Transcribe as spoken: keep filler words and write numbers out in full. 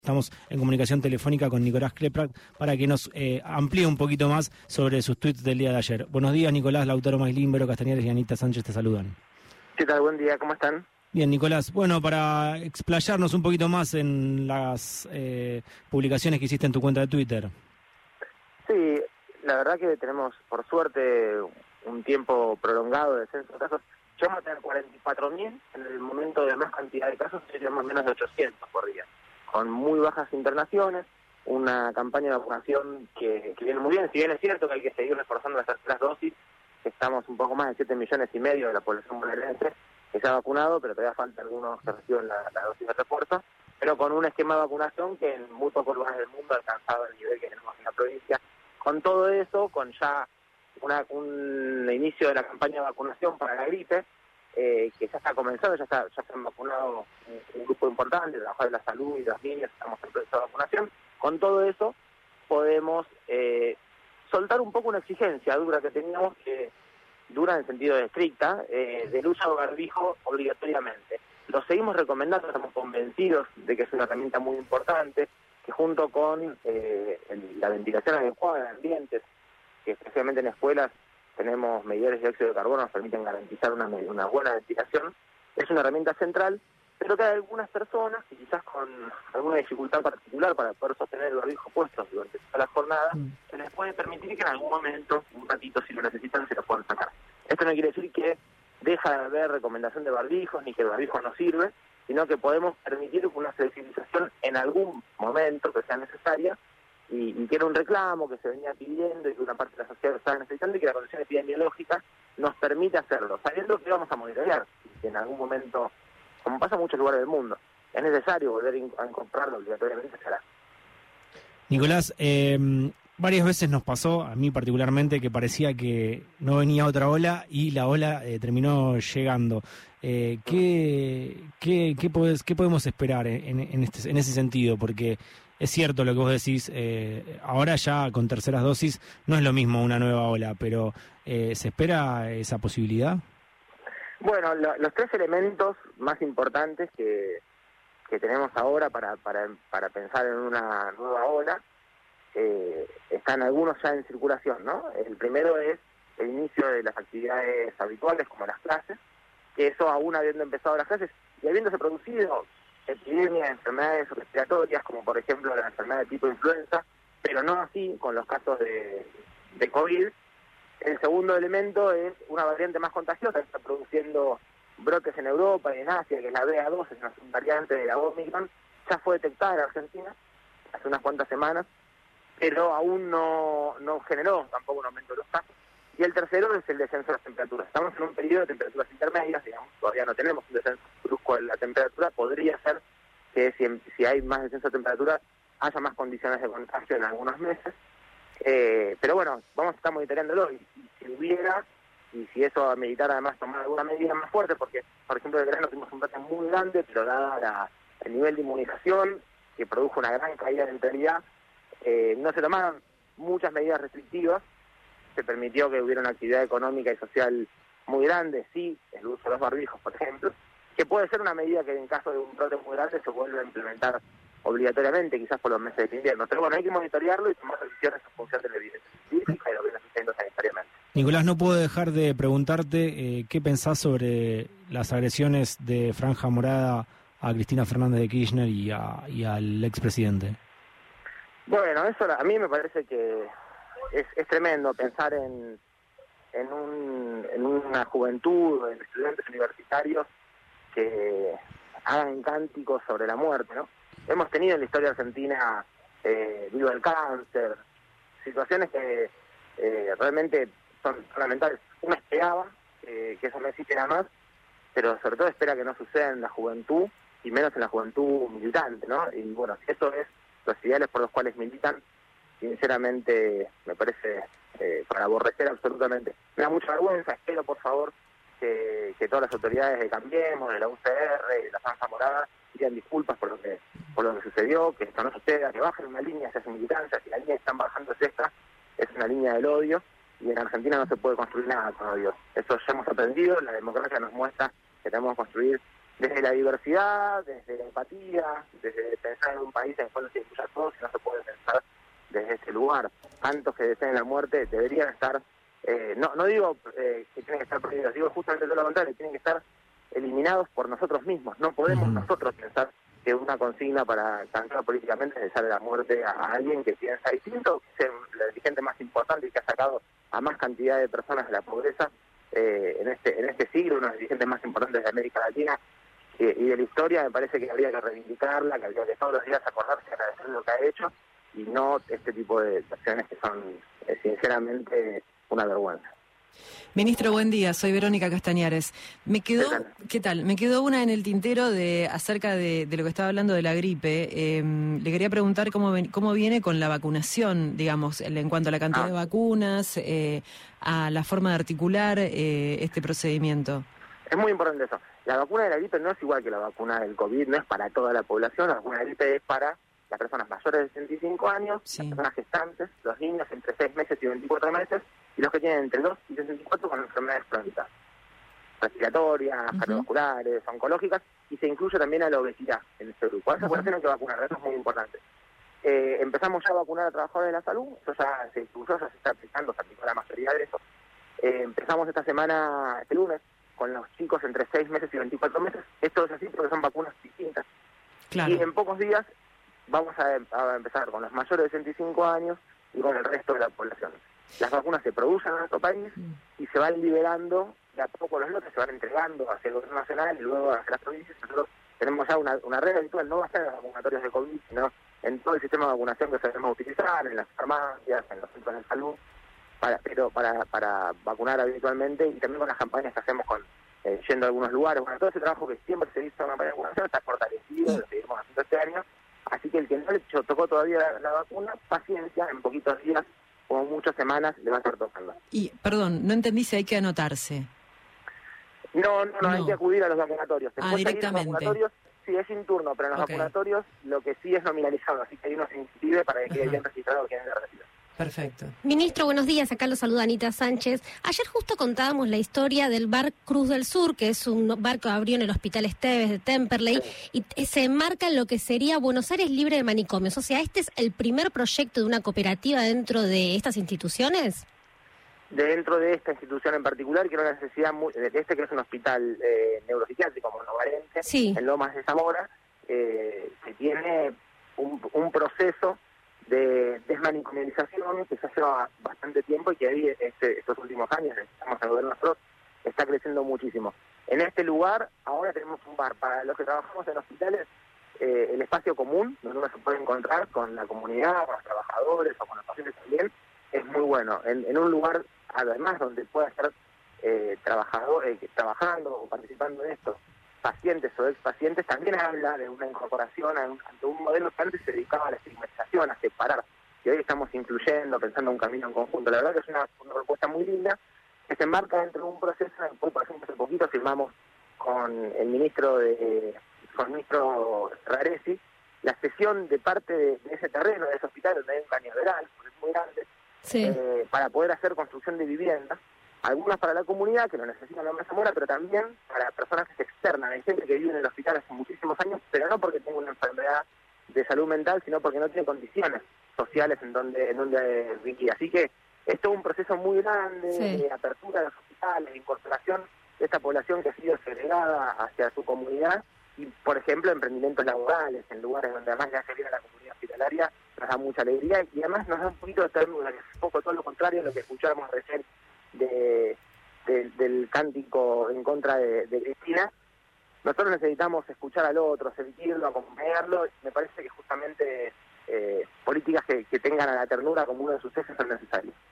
Estamos en comunicación telefónica con Nicolás Kleprath para que nos eh, amplíe un poquito más sobre sus tweets del día de ayer. Buenos días, Nicolás. Lautaro Mailín, Vero Castañares y Anita Sánchez te saludan. ¿Qué tal? Buen día, ¿cómo están? Bien, Nicolás. Bueno, para explayarnos un poquito más en las eh, publicaciones que hiciste en tu cuenta de Twitter. Sí, la verdad que tenemos, por suerte, un tiempo prolongado de descenso de casos. Llegamos a tener cuarenta y cuatro mil, en el momento de más cantidad de casos seríamos menos de ochocientos por día, con muy bajas internaciones, una campaña de vacunación que, que viene muy bien. Si bien es cierto que hay que seguir reforzando las terceras dosis, estamos un poco más de siete millones y medio de la población bonaerense que se ha vacunado, pero todavía falta algunos que reciben la, la dosis de refuerzo, pero con un esquema de vacunación que en muy pocos lugares del mundo ha alcanzado el nivel que tenemos en la provincia. Con todo eso, con ya una, un inicio de la campaña de vacunación para la gripe, eh, que ya está comenzando, ya, está, ya se han vacunado un, un grupo importante, de la de la salud y de los niños, estamos en proceso de vacunación. Con todo eso, podemos eh, soltar un poco una exigencia dura que teníamos, que dura en el sentido de estricta, eh, del uso de barbijo obligatoriamente. Lo seguimos recomendando, estamos convencidos de que es una herramienta muy importante, que junto con eh, el, la ventilación adecuada en ambientes, que especialmente en escuelas tenemos medidores de dióxido de carbono, nos permiten garantizar una, una buena ventilación, es una herramienta central, pero que hay algunas personas, y quizás con alguna dificultad particular para poder sostener el barbijo puesto durante toda la jornada, mm. se les puede permitir que en algún momento, un ratito si lo necesitan, se lo puedan sacar. Esto no quiere decir que deja de haber recomendación de barbijos, ni que el barbijo no sirve, sino que podemos permitir una flexibilización en algún momento que sea necesaria, y, y que era un reclamo que se venía pidiendo y que una parte de la sociedad lo estaba necesitando, y que la condición epidemiológica nos permite hacerlo, sabiendo que vamos a monitorear, que en algún momento, como pasa en muchos lugares del mundo, es necesario volver a incorporarlo obligatoriamente, será. Nicolás, eh, varias veces nos pasó, a mí particularmente, que parecía que no venía otra ola y la ola eh, terminó llegando. Eh, ¿qué, qué, qué, podés, ¿Qué podemos esperar en, en, este, en ese sentido? Porque es cierto lo que vos decís, eh, ahora ya con terceras dosis no es lo mismo una nueva ola, pero eh, ¿se espera esa posibilidad? Bueno, lo, los tres elementos más importantes que, que tenemos ahora para, para, para pensar en una nueva ola, eh, están algunos ya en circulación, ¿no? El primero es el inicio de las actividades habituales, como las clases, que eso aún habiendo empezado las clases y habiéndose producido epidemias de enfermedades respiratorias, como por ejemplo la enfermedad de tipo influenza, pero no así con los casos de, de COVID. El segundo elemento es una variante más contagiosa que está produciendo brotes en Europa y en Asia, que es la B A dos, es una variante de la Omicron, ya fue detectada en Argentina hace unas cuantas semanas, pero aún no, no generó tampoco un aumento de los casos. Y el tercero es el descenso de las temperaturas. Estamos en un periodo de temperaturas intermedias, digamos, todavía no tenemos un descenso brusco de la temperatura. Podría ser que si, si hay más descenso de temperatura haya más condiciones de contagio en algunos meses. Eh, pero bueno, vamos a estar monitoreándolo y, y si hubiera, y si eso ameritara además tomar alguna medida más fuerte, porque por ejemplo de verano tuvimos un brote muy grande, pero dada la, el nivel de inmunización que produjo una gran caída de natalidad, eh, no se tomaron muchas medidas restrictivas, se permitió que hubiera una actividad económica y social muy grande, sí, el uso de los barbijos, por ejemplo, que puede ser una medida que en caso de un brote muy grande se vuelve a implementar obligatoriamente, quizás por los meses de invierno. Pero bueno, hay que monitorearlo y tomar decisiones en función de la evidencia científica y lo que viene sucediendo sanitariamente. Nicolás, no puedo dejar de preguntarte eh, qué pensás sobre las agresiones de Franja Morada a Cristina Fernández de Kirchner y, a, y al expresidente. Bueno, eso a mí me parece que es, es tremendo pensar en, en, un, en una juventud, en estudiantes universitarios que hagan cánticos sobre la muerte, ¿no? Hemos tenido en la historia argentina eh, viva el cáncer, situaciones que eh, realmente son lamentables. Uno esperaba eh, que eso no existiera más, pero sobre todo espera que no suceda en la juventud, y menos en la juventud militante, ¿no? Y bueno, si eso es los ideales por los cuales militan, sinceramente me parece eh, para aborrecer absolutamente. Me da mucha vergüenza, espero por favor que, que todas las autoridades de Cambiemos, de la U C R, de la Franja Morada, pidan disculpas por lo que por lo que sucedió, que esto no suceda, que bajen una línea hacia su militancia, si la línea que están bajando es esta, es una línea del odio, y en Argentina no se puede construir nada con odio. Eso ya hemos aprendido, la democracia nos muestra que tenemos que construir desde la diversidad, desde la empatía, desde pensar en un país en el cual se incluya a todos y no se puede pensar desde ese lugar. Tantos que deseen la muerte deberían estar, eh, no no digo eh, que tienen que estar prohibidos, digo justamente todo lo contrario, tienen que estar eliminados por nosotros mismos. No podemos uh-huh. nosotros pensar que una consigna para cantar políticamente es desearle la muerte a alguien que piensa distinto, que es el dirigente más importante y que ha sacado a más cantidad de personas de la pobreza eh, en este en este siglo, uno de los dirigentes más importantes de América Latina eh, y de la historia. Me parece que habría que reivindicarla, que habría que todos los días acordarse y agradecer lo que ha hecho, y no este tipo de acciones que son eh, sinceramente una vergüenza. Ministro, buen día. Soy Verónica Castañares. Me quedó, ¿Qué tal? ¿Qué tal? Me quedó una en el tintero de acerca de, de lo que estaba hablando de la gripe. Eh, le quería preguntar cómo ven, cómo viene con la vacunación, digamos, en cuanto a la cantidad ah. de vacunas, eh, a la forma de articular eh, este procedimiento. Es muy importante eso. La vacuna de la gripe no es igual que la vacuna del COVID, no es para toda la población. La vacuna de la gripe es para las personas mayores de sesenta y cinco años, sí. las personas gestantes, los niños entre seis meses y veinticuatro meses, y los que tienen entre dos y sesenta y cuatro con enfermedades crónicas, respiratorias, uh-huh. cardiovasculares, oncológicas, y se incluye también a la obesidad en este grupo. A esa población hay que vacunar, eso es muy importante. Eh, empezamos ya a vacunar a trabajadores de la salud, eso ya se incluyó, ya se está aplicando, se aplicó la mayoría de eso. Eh, empezamos esta semana, este lunes, con los chicos entre seis meses y veinticuatro meses. Esto es así porque son vacunas distintas. Claro. Y en pocos días vamos a, a empezar con los mayores de sesenta y cinco años y con el resto de la población. Las vacunas se producen en nuestro país y se van liberando, de a poco los lotes se van entregando hacia el gobierno nacional y luego hacia las provincias. Nosotros tenemos ya una, una red habitual, no va a ser en los vacunatorios de COVID, sino en todo el sistema de vacunación que sabemos utilizar, en las farmacias, en los centros de salud, para, pero para, para vacunar habitualmente, y también con las campañas que hacemos con eh, yendo a algunos lugares. Bueno, todo ese trabajo que siempre se hizo en la campaña de vacunación está fortalecido, lo seguimos haciendo este año. Así que el que no le tocó todavía la, la vacuna, paciencia, en poquitos días, como muchas semanas, le va a estar tocando. Y, perdón, no entendí si hay que anotarse. No, no, no, no. Hay que acudir a los vacunatorios. Ah, directamente. Los vacunatorios, sí, es sin turno, pero en los okay. vacunatorios lo que sí es nominalizado, así que ahí uno se inscribe para que quede bien registrado quién es el recibe. Perfecto. Ministro, buenos días. Acá lo saluda Anita Sánchez. Ayer justo contábamos la historia del bar Cruz del Sur, que es un bar que abrió en el Hospital Esteves de Temperley, sí. y se enmarca en lo que sería Buenos Aires libre de manicomios. O sea, ¿este es el primer proyecto de una cooperativa dentro de estas instituciones? Dentro de esta institución en particular, que era una necesidad muy, de este que es un hospital eh, neuropsiquiátrico monovalente, sí. en Lomas de Zamora, eh, que tiene un, un proceso de desmanicomialización que ya lleva bastante tiempo y que ahí este, estos últimos años, estamos en el gobierno nosotros, está creciendo muchísimo. En este lugar ahora tenemos un bar para los que trabajamos en hospitales, eh, el espacio común, donde uno se puede encontrar con la comunidad, con los trabajadores o con los pacientes también, es muy bueno. En, en un lugar, además, donde pueda estar eh, trabajador, eh, trabajando o participando en esto, pacientes o expacientes, también habla de una incorporación a un, ante un modelo que antes se dedicaba a la estigmatización, a separar, y hoy estamos incluyendo, pensando un camino en conjunto. La verdad que es una, una propuesta muy linda, que se enmarca dentro de un proceso en el cual, por ejemplo, hace poquito firmamos con el ministro de con el ministro Raresi la cesión de parte de, de ese terreno, de ese hospital, donde hay un cañaveral, porque es muy grande, sí. eh, para poder hacer construcción de viviendas, algunas para la comunidad, que lo necesitan en la Zamora, pero también para personas que se externan. Hay gente que vive en el hospital hace muchísimos años, pero no porque tenga una enfermedad de salud mental, sino porque no tiene condiciones sociales en donde en donde vivir. Así que esto es un proceso muy grande, sí. de apertura de los hospitales, de incorporación de esta población que ha sido segregada hacia su comunidad, y, por ejemplo, emprendimientos laborales en lugares donde además ya se viene la comunidad hospitalaria, nos da mucha alegría, y además nos da un poquito de ternura, que es un poco todo lo contrario a lo que escuchábamos recién de, de, del cántico en contra de, de Cristina. Nosotros necesitamos escuchar al otro, sentirlo, acompañarlo. Me parece que justamente eh, políticas que, que tengan a la ternura como uno de sus ejes son necesarias.